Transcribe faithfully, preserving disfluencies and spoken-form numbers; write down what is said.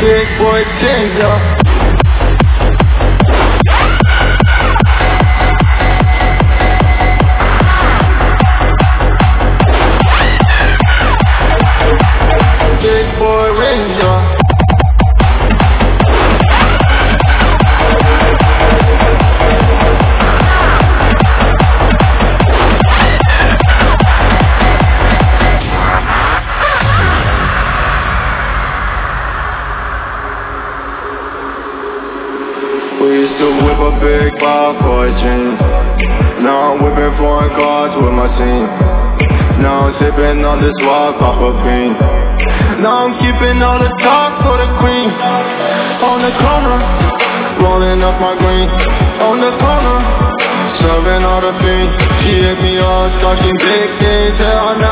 big boy changer. Big boy ranger. We used to whip a big bar for a jeans. Now I'm whipping foreign cars with my team. Now I'm sipping on this wild pop of bean. Now I'm keeping all the talk for the queen. On the corner, rolling up my green. On the corner, serving all the fiends. She hit me all, talking big things, hell no.